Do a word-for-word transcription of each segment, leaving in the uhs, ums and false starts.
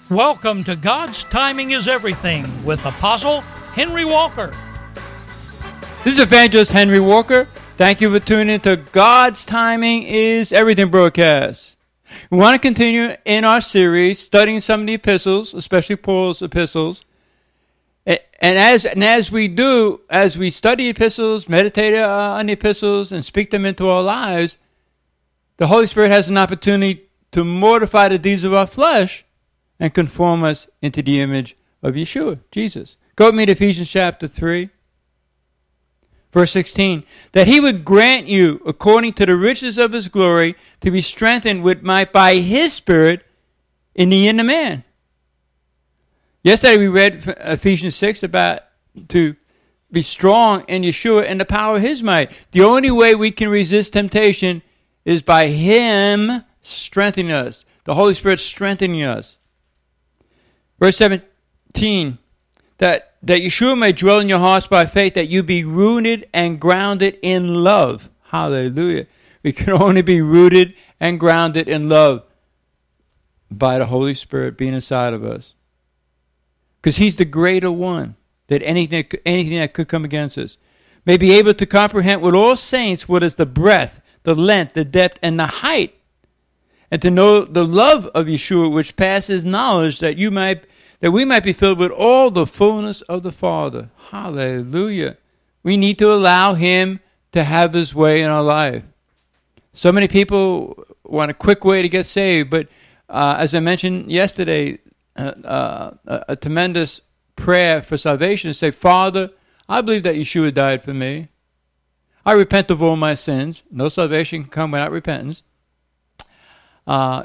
Welcome to God's Timing is Everything with Apostle Henry Walker. This is Evangelist Henry Walker. Thank you for tuning in to God's Timing is Everything broadcast. We want to continue in our series studying some of the epistles, especially Paul's epistles. And as, and as we do, as we study epistles, meditate uh, on the epistles, and speak them into our lives, the Holy Spirit has an opportunity to mortify the deeds of our flesh and conform us into the image of Yeshua, Jesus. Go with me to Ephesians chapter three, verse sixteen. That he would grant you, according to the riches of his glory, to be strengthened with might by his Spirit in the inner man. Yesterday we read Ephesians six about to be strong in Yeshua and the power of his might. The only way we can resist temptation is by him strengthening us, the Holy Spirit strengthening us. Verse seventeen, that, that Yeshua may dwell in your hearts by faith, that you be rooted and grounded in love. Hallelujah. We can only be rooted and grounded in love by the Holy Spirit being inside of us. Because he's the greater one than anything, anything that could come against us. May be able to comprehend with all saints what is the breadth, the length, the depth, and the height, and to know the love of Yeshua, which passes knowledge, that you might, that we might be filled with all the fullness of the Father. Hallelujah. We need to allow him to have his way in our life. So many people want a quick way to get saved, but uh, as I mentioned yesterday, uh, uh, a, a tremendous prayer for salvation is say, Father, I believe that Yeshua died for me. I repent of all my sins. No salvation can come without repentance. Uh,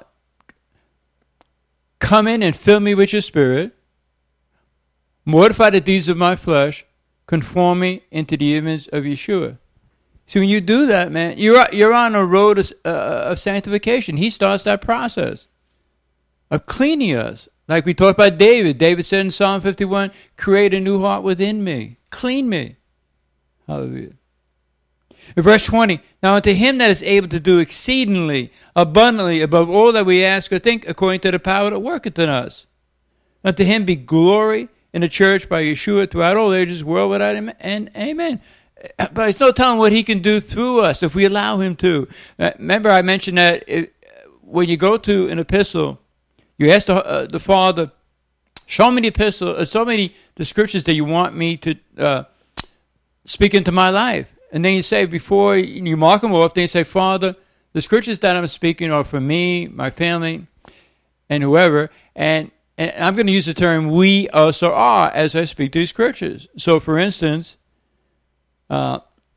come in and fill me with your Spirit. Mortify the deeds of my flesh. Conform me into the image of Yeshua. See, when you do that, man, you're, you're on a road of, uh, of sanctification. He starts that process of cleaning us. Like we talked about David. David said in Psalm fifty-one, create a new heart within me. Clean me. Hallelujah. In verse twenty, now unto him that is able to do exceedingly abundantly above all that we ask or think, according to the power that worketh in us. Unto him be glory in the church by Yeshua throughout all ages, world without him, and amen. But there's no telling what he can do through us if we allow him to. Uh, remember I mentioned that it, when you go to an epistle, you ask the, uh, the Father, show me the epistle, uh, show me the scriptures that you want me to uh, speak into my life. And then you say, before you mark them off, then you say, Father, the scriptures that I'm speaking are for me, my family, and whoever. And, and I'm going to use the term we also are as I speak these scriptures. So, for instance, uh,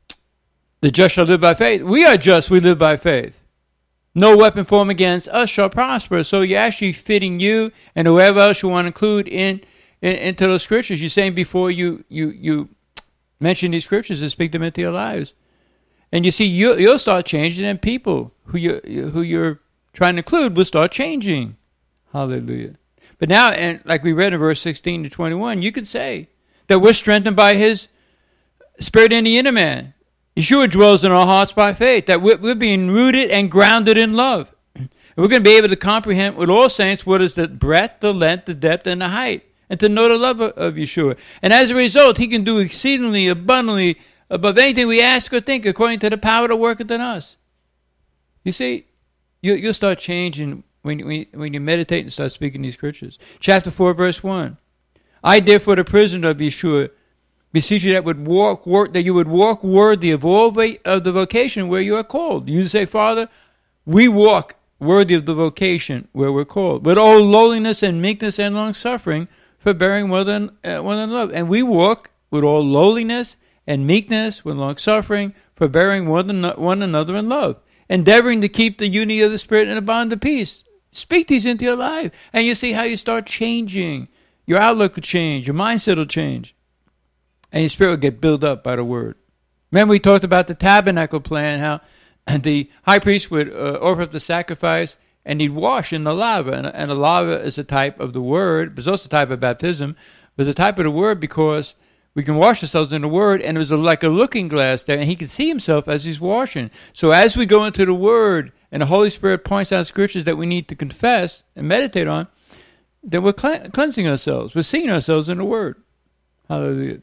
the just shall live by faith. We are just, we live by faith. No weapon formed against us shall prosper. So you're actually fitting you and whoever else you want to include in, in into those scriptures. You're saying before you you you mention these scriptures and speak them into your lives. And you see, you, you'll start changing, and people who, you, who you're trying to include will start changing. Hallelujah. But now, and like we read in verse sixteen to twenty-one, you could say that we're strengthened by his Spirit in the inner man. Yeshua dwells in our hearts by faith, that we're, we're being rooted and grounded in love. And we're going to be able to comprehend with all saints what is the breadth, the length, the depth, and the height, and to know the love of, of Yeshua. And as a result, he can do exceedingly abundantly above anything we ask or think, according to the power that worketh in us. You see, you, you'll start changing when, when, when you meditate and start speaking these scriptures. Chapter four, verse one. I, therefore, the prisoner of Yeshua, beseech you that would walk, work, that you would walk worthy of all va- of the vocation where you are called. You say, Father, we walk worthy of the vocation where we're called, with all lowliness and meekness and long suffering, for bearing one another, uh, one another. And we walk with all lowliness and meekness, with long suffering, for bearing one, an- one another in love, endeavoring to keep the unity of the Spirit in a bond of peace. Speak these into your life, and you see how you start changing. Your outlook will change, your mindset will change, and your spirit will get built up by the word. Remember we talked about the tabernacle plan, how the high priest would uh, offer up the sacrifice, and he'd wash in the lava. And, and the lava is a type of the word, but it's also a type of baptism, but it's a type of the word because we can wash ourselves in the word, and it was a, like a looking glass there, and he could see himself as he's washing. So as we go into the word, and the Holy Spirit points out scriptures that we need to confess and meditate on, then we're cle- cleansing ourselves. We're seeing ourselves in the Word. Hallelujah.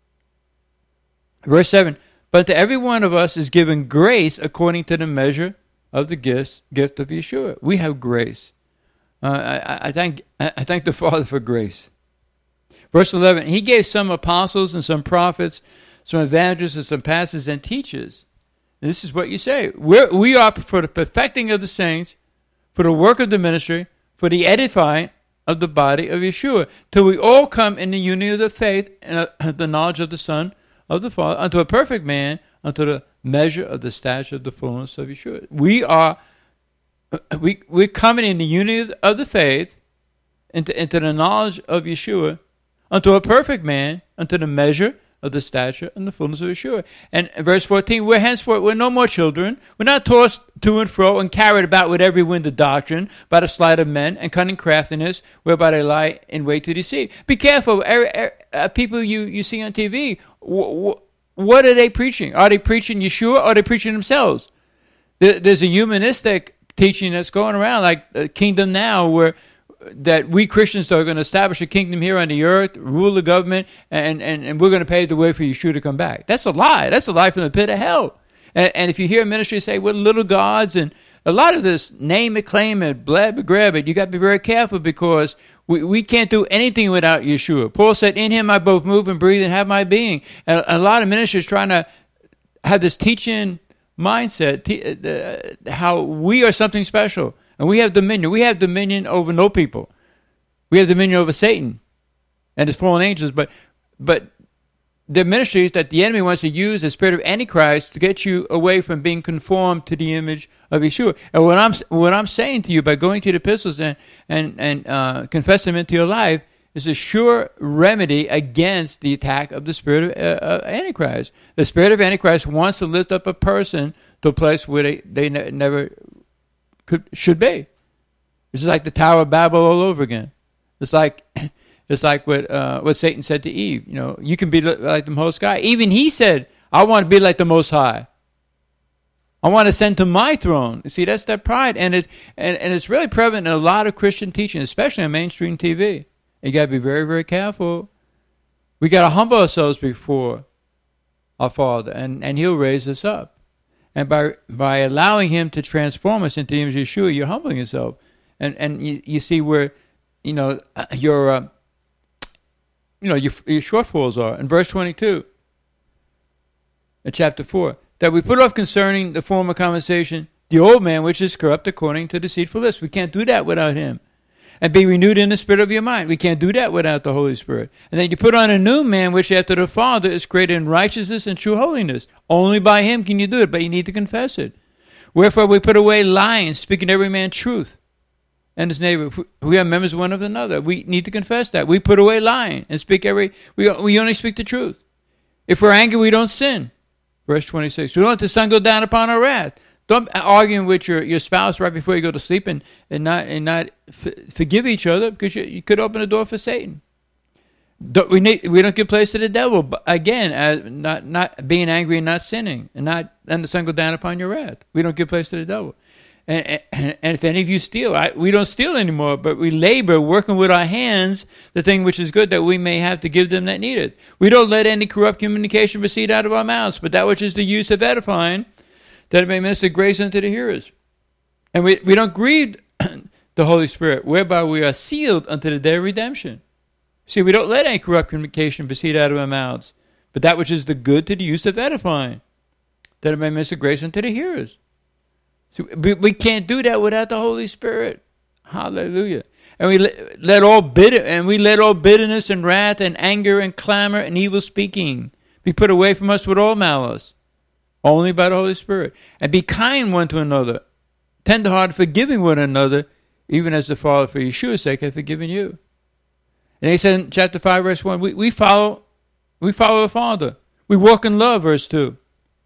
Verse seven, but to every one of us is given grace according to the measure of the gifts, gift of Yeshua. We have grace. Uh, I, I, thank, I thank the Father for grace. Verse eleven, he gave some apostles and some prophets, some evangelists and some pastors and teachers. And this is what you say. We're, we are for the perfecting of the saints, for the work of the ministry, for the edifying of the body of Yeshua, till we all come in the unity of the faith and uh, the knowledge of the Son of the Father, unto a perfect man, unto the measure of the stature of the fullness of Yeshua. We are, we, we're coming in the unity of the faith, into, into the knowledge of Yeshua, unto a perfect man, unto the measure of the stature and the fullness of Yeshua. And verse fourteen, we're henceforth, we're no more children. We're not tossed to and fro and carried about with every wind of doctrine by the sleight of men and cunning craftiness, whereby they lie in wait to deceive. Be careful. Er, er, uh, people you, you see on T V, w- w- what are they preaching? Are they preaching Yeshua or are they preaching themselves? There, there's a humanistic teaching that's going around, like uh, Kingdom Now, where that we Christians are going to establish a kingdom here on the earth, rule the government, and, and, and we're going to pave the way for Yeshua to come back. That's a lie. That's a lie from the pit of hell. And, and if you hear ministry say, we're little gods, and a lot of this name it, claim it, blab it, grab it, you got to be very careful because we, we can't do anything without Yeshua. Paul said, in him I both move and breathe and have my being. And a lot of ministers trying to have this teaching mindset, te- uh, how we are something special. And we have dominion. We have dominion over no people. We have dominion over Satan and his fallen angels. But but the ministries that the enemy wants to use the spirit of Antichrist to get you away from being conformed to the image of Yeshua. And what I'm what I'm saying to you by going to the epistles and and and uh, confessing them into your life is a sure remedy against the attack of the spirit of uh, uh, Antichrist. The spirit of Antichrist wants to lift up a person to a place where they they ne- never. Could, should be. This is like the Tower of Babel all over again. It's like it's like what uh, what Satan said to Eve. You know, you can be like the Most High. Even he said, "I want to be like the Most High. I want to ascend to my throne." You see, that's that pride, and it and, and it's really prevalent in a lot of Christian teaching, especially on mainstream T V. You got to be very very careful. We got to humble ourselves before our Father, and and He'll raise us up. And by by allowing him to transform us into the image of Yeshua, you're humbling yourself. And and you, you see where, you know, your, uh, you know, your, your shortfalls are. In verse twenty-two, in chapter four, that we put off concerning the former conversation, the old man which is corrupt according to deceitful lust. We can't do that without him. And be renewed in the spirit of your mind. We can't do that without the Holy Spirit. And then you put on a new man, which after the Father is created in righteousness and true holiness. Only by him can you do it, but you need to confess it. Wherefore we put away lying, speaking every man truth, and his neighbor. We are members one of another. We need to confess that. We put away lying and speak every, we, we only speak the truth. If we're angry, we don't sin. Verse twenty-six, we don't let the sun go down upon our wrath. Don't argue with your, your spouse right before you go to sleep and, and not and not f- forgive each other because you, you could open the door for Satan. Don't, we need we don't give place to the devil. But again, as not not being angry and not sinning, and not letting the sun go down upon your wrath. We don't give place to the devil. And, and, and if any of you steal, I, we don't steal anymore, but we labor, working with our hands, the thing which is good that we may have to give them that need it. We don't let any corrupt communication proceed out of our mouths, but that which is the use of edifying, that it may minister grace unto the hearers. And we, we don't grieve the Holy Spirit, whereby we are sealed unto the day of redemption. See, we don't let any corrupt communication proceed out of our mouths, but that which is the good to the use of edifying, that it may minister grace unto the hearers. So we, we can't do that without the Holy Spirit. Hallelujah. And we let, let all bitter and we let all bitterness and wrath and anger and clamor and evil speaking be put away from us with all malice, only by the Holy Spirit. And be kind one to another, tenderhearted, forgiving one another, even as the Father for Yeshua's sake hath forgiven you. And he said in chapter five, verse one, we, we follow we follow the Father. We walk in love, verse two.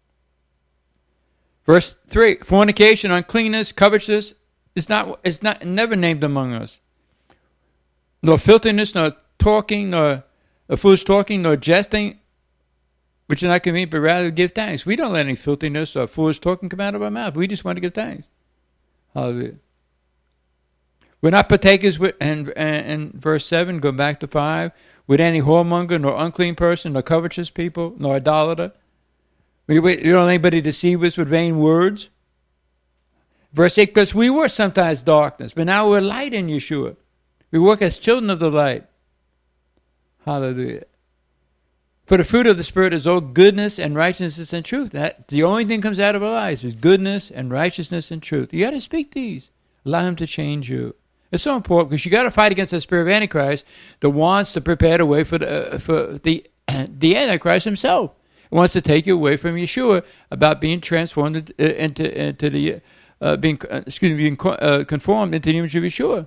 Verse three, fornication, uncleanness, covetousness is not it's not never named among us. Nor filthiness, nor talking, nor uh, foolish talking, nor jesting, which are not convenient, but rather give thanks. We don't let any filthiness or foolish talking come out of our mouth. We just want to give thanks. Hallelujah. We're not partakers with, and, and, and verse seven, go back to five, with any whoremonger, nor unclean person, nor covetous people, nor idolater. We, we, you don't let anybody deceive us with vain words. Verse eight, because we were sometimes darkness, but now we're light in Yeshua. We work as children of the light. Hallelujah. For the fruit of the Spirit is all goodness and righteousness and truth. That's the only thing that comes out of our lives is goodness and righteousness and truth. You got to speak these. Allow him to change you. It's so important because you got to fight against the spirit of Antichrist that wants to prepare the way for the, uh, for the, the Antichrist himself. It wants to take you away from Yeshua about being transformed into, into, into the, uh, being, uh, excuse me, being uh, conformed into the image of Yeshua.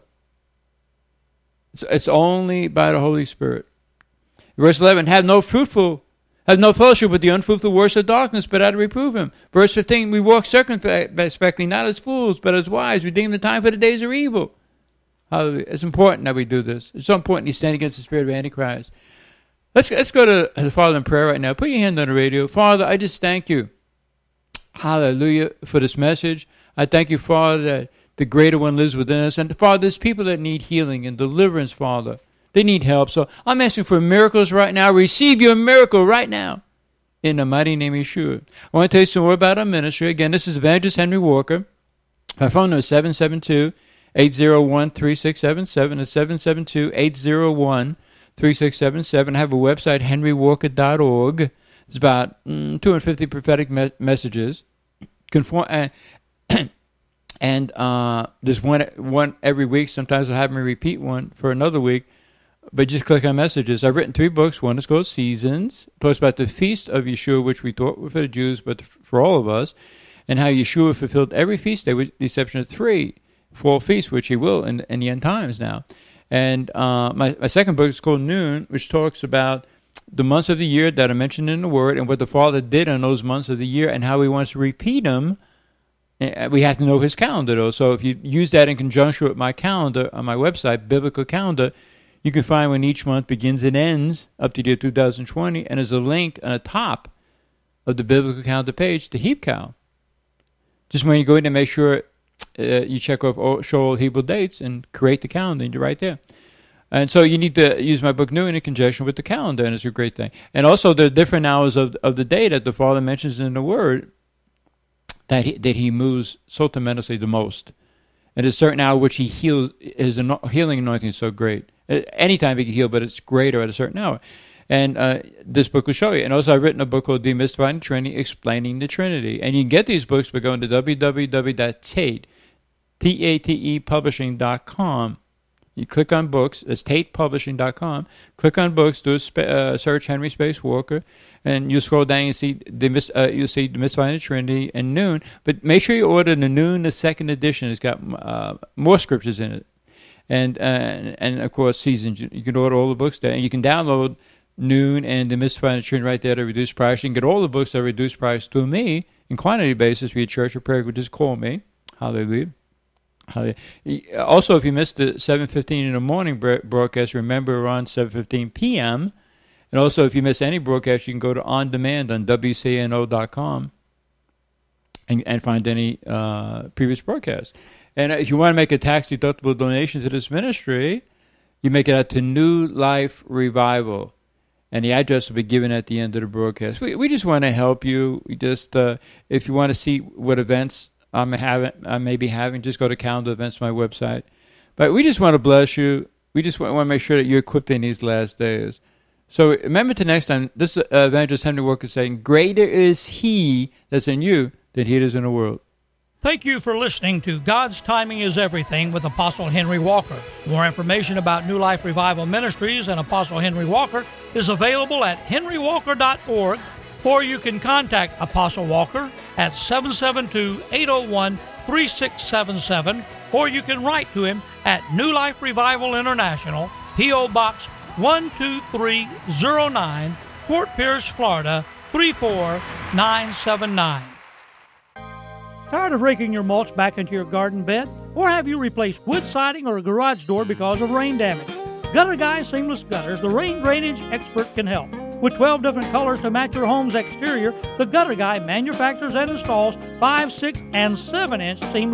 It's, it's only by the Holy Spirit. Verse eleven, have no fruitful, have no fellowship with the unfruitful works of darkness, but how to reprove him. Verse fifteen, we walk circumspectly, not as fools, but as wise, redeem the time for the days are evil. Hallelujah. It's important that we do this. It's so important you stand against the spirit of Antichrist. Let's, let's go to the Father in prayer right now. Put your hand on the radio. Father, I just thank you, hallelujah, for this message. I thank you, Father, that the greater one lives within us. And Father, there's people that need healing and deliverance, Father. They need help. So I'm asking for miracles right now. Receive your miracle right now in the mighty name of Yeshua. I want to tell you some more about our ministry. Again, this is Evangelist Henry Walker. Our phone number is seven seven two, eight zero one, three six seven seven. It's seven seven two, eight zero one, three six seven seven. I have a website, henry walker dot org. It's about mm, two hundred fifty prophetic me- messages. Conform, uh, and uh, there's one, one every week. Sometimes I'll have me repeat one for another week. But just click on messages. I've written three books. One is called Seasons. It talks about the feast of Yeshua, which we thought were for the Jews, but for all of us, and how Yeshua fulfilled every feast day, with the exception of three fall feasts, which he will in, in the end times now. And uh, my, my second book is called Noon, which talks about the months of the year that are mentioned in the Word and what the Father did in those months of the year and how he wants to repeat them. We have to know his calendar, though. So if you use that in conjunction with my calendar on my website, Biblical Calendar, you can find when each month begins and ends up to the year two thousand twenty, and there's a link on the top of the Biblical Calendar page to HeapCal. Just when you go in and make sure uh, you check off all, show all Hebrew dates and create the calendar, and you're right there. And so you need to use my book New in conjunction with the calendar, and it's a great thing. And also there are different hours of, of the day that the Father mentions in the Word that he, that he moves so tremendously the most. And there's a certain hour which he heals, his healing anointing is so great. Anytime he can heal, but it's greater at a certain hour. And uh, this book will show you. And also I've written a book called Demystifying the Trinity, Explaining the Trinity. And you can get these books by going to w w w dot tate, T A T E publishing dot com. You click on books. It's tate publishing dot com. Click on books, do a sp- uh, search Henry Space Walker, and you scroll down and see the uh, you'll see Demystifying the Trinity and Noon. But make sure you order the Noon, the second edition. It's got uh, more scriptures in it. And, uh, and of course, Seasons. You can order all the books there. And you can download Noon and Demystifying the Trinity right there at a reduced price. You can get all the books at a reduced price through me in quantity basis via Church of Prayer. Just call me. Hallelujah. Hallelujah. Also, if you missed the seven fifteen in the morning broadcast, remember we're on seven fifteen p.m. And also, if you miss any broadcast, you can go to On Demand on W C N O dot com and, and find any uh, previous broadcasts. And if you want to make a tax-deductible donation to this ministry, you make it out to New Life Revival. And the address will be given at the end of the broadcast. We we just want to help you. We just, uh, if you want to see what events I'm having, I may be having, just go to calendar events on my website. But we just want to bless you. We just want, want to make sure that you're equipped in these last days. So remember to next time, this uh, Evangelist Henry Walker saying, greater is he that's in you than he that is in the world. Thank you for listening to God's Timing is Everything with Apostle Henry Walker. More information about New Life Revival Ministries and Apostle Henry Walker is available at henry walker dot org, or you can contact Apostle Walker at seven seven two, eight oh one, three six seven seven, or you can write to him at New Life Revival International, P O. Box one two three oh nine, Fort Pierce, Florida, three four nine seven nine. Tired of raking your mulch back into your garden bed? Or have you replaced wood siding or a garage door because of rain damage? Gutter Guy Seamless Gutters, the rain drainage expert, can help. With twelve different colors to match your home's exterior, the Gutter Guy manufactures and installs five, six, and seven inch seamless